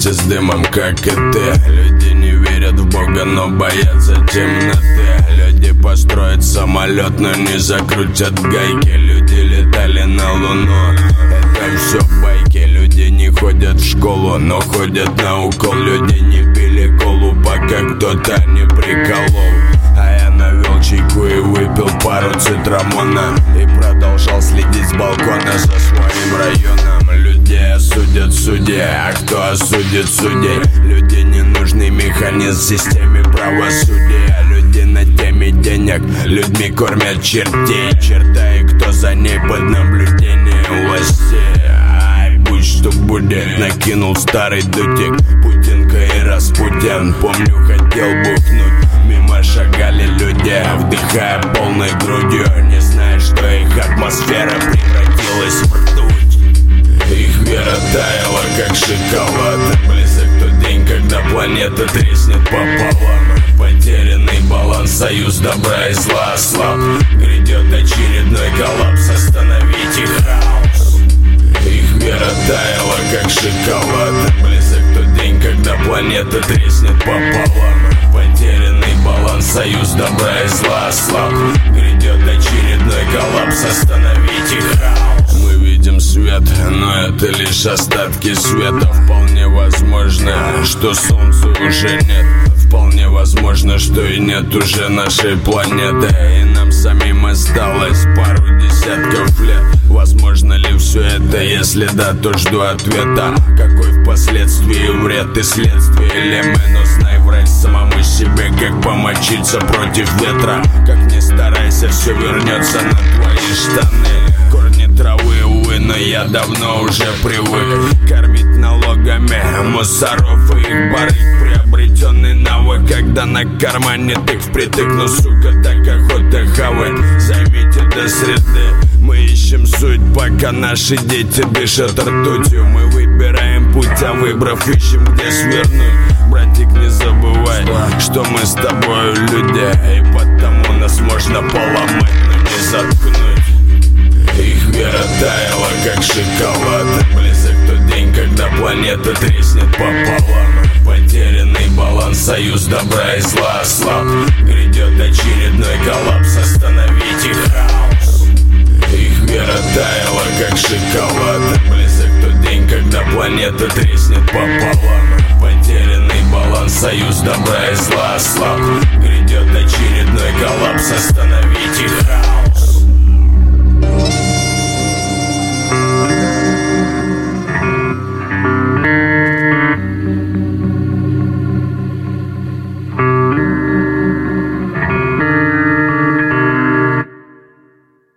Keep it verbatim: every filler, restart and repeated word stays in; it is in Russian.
вместе с дымом, как и ты. Люди не верят в Бога, но боятся темноты. Люди построят самолет, но не закрутят гайки. Люди летали на Луну, это все байки. Люди не ходят в школу, но ходят на укол. Люди не пили колу, пока кто-то не приколол. А я навел чайку и выпил пару цитрамона и продолжал следить с балкона за своим районом. Людей осудят судьи, а кто осудит судей? Люди не нужный механизм в системе правосудия. Люди на теме денег людьми кормят чертей. Черта и кто за ней под наблюдением властей. Ай, будь что будет, накинул старый дутик. Путинка и Распутин, помню, хотел бухнуть. Мимо шагали люди, вдыхая полной грудью, не зная, что их атмосфера превратилась в ртуть. Их вера таяла, как шоколад. Близок тот день, когда планета треснет пополам. Потерянный баланс, союз добра и зла ослаб. Грядет очередной коллапс, остановите хаос. Их вера таяла, как шоколад. Близок тот день, когда планета треснет пополам. Потерянный баланс, союз добра и зла ослаб. Грядет очередной коллапс, остановите хаос. Мы видим свет, но это лишь остатки света. Вполне возможно, что солнца уже нет. Вполне возможно, что и нет уже нашей планеты. И нам самим осталось пару десятков лет. Возможно ли все это? Если да, то жду ответа. Какой впоследствии вред и следствие? Или мы, но знай, врать самому себе, как помочиться против ветра. Как не старайся, все вернется на твои штаны. Корни травы, увы, но я давно уже привык кормить налогами мусоров и их барыг. Приобретенный навык, когда на кармане тык впритык. Но, сука, так охота хавать, займите до среды. Мы ищем суть, пока наши дети дышат ртутью. Мы выбираем путь, а выбрав, ищем, где свернуть. Братик, не забывай, что мы с тобою люди, и потому нас можно поломать.